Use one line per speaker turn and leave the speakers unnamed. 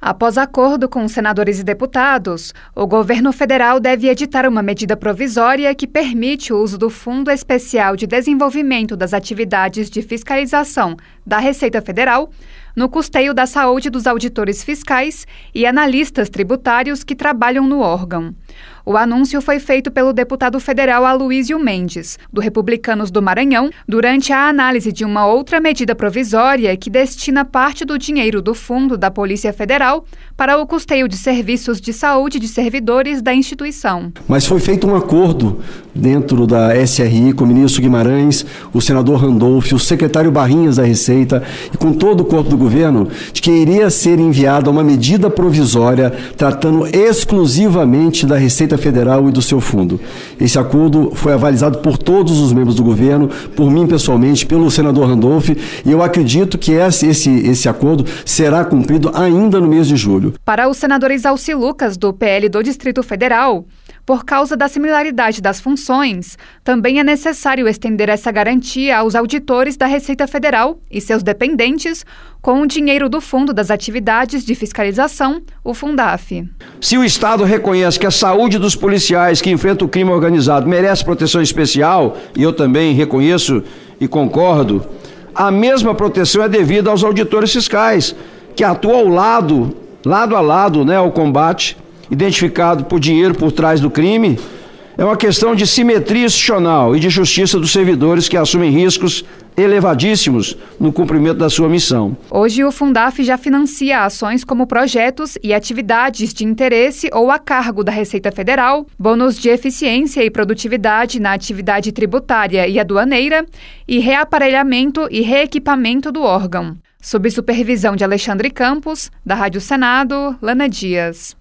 Após acordo com os senadores e deputados, o governo federal deve editar uma medida provisória que permite o uso do Fundo Especial de Desenvolvimento das Atividades de Fiscalização da Receita Federal no custeio da saúde dos auditores fiscais e analistas tributários que trabalham no órgão. O anúncio foi feito pelo deputado federal Aloysio Mendes, do Republicanos do Maranhão, durante a análise de uma outra medida provisória que destina parte do dinheiro do fundo da Polícia Federal para o custeio de serviços de saúde de servidores da instituição.
Mas foi feito um acordo dentro da SRI com o ministro Guimarães, o senador Randolph, o secretário Barrinhas da Receita e com todo o corpo do governo de que iria ser enviada uma medida provisória tratando exclusivamente da Receita Federal e do seu fundo. Esse acordo foi avalizado por todos os membros do governo, por mim pessoalmente, pelo senador Randolph, e eu acredito que esse acordo será cumprido ainda no mês de julho.
Para o senador Exalci Lucas, do PL do Distrito Federal, por causa da similaridade das funções, também é necessário estender essa garantia aos auditores da Receita Federal e seus dependentes com o dinheiro do Fundo das Atividades de Fiscalização, o Fundaf.
Se o Estado reconhece que a saúde dos policiais que enfrentam o crime organizado merece proteção especial, e eu também reconheço e concordo, a mesma proteção é devida aos auditores fiscais, que atuam lado a lado, ao combate, identificado por dinheiro por trás do crime. É uma questão de simetria institucional e de justiça dos servidores que assumem riscos elevadíssimos no cumprimento da sua missão.
Hoje, o Fundaf já financia ações como projetos e atividades de interesse ou a cargo da Receita Federal, bônus de eficiência e produtividade na atividade tributária e aduaneira e reaparelhamento e reequipamento do órgão. Sob supervisão de Alexandre Campos, da Rádio Senado, Lana Dias.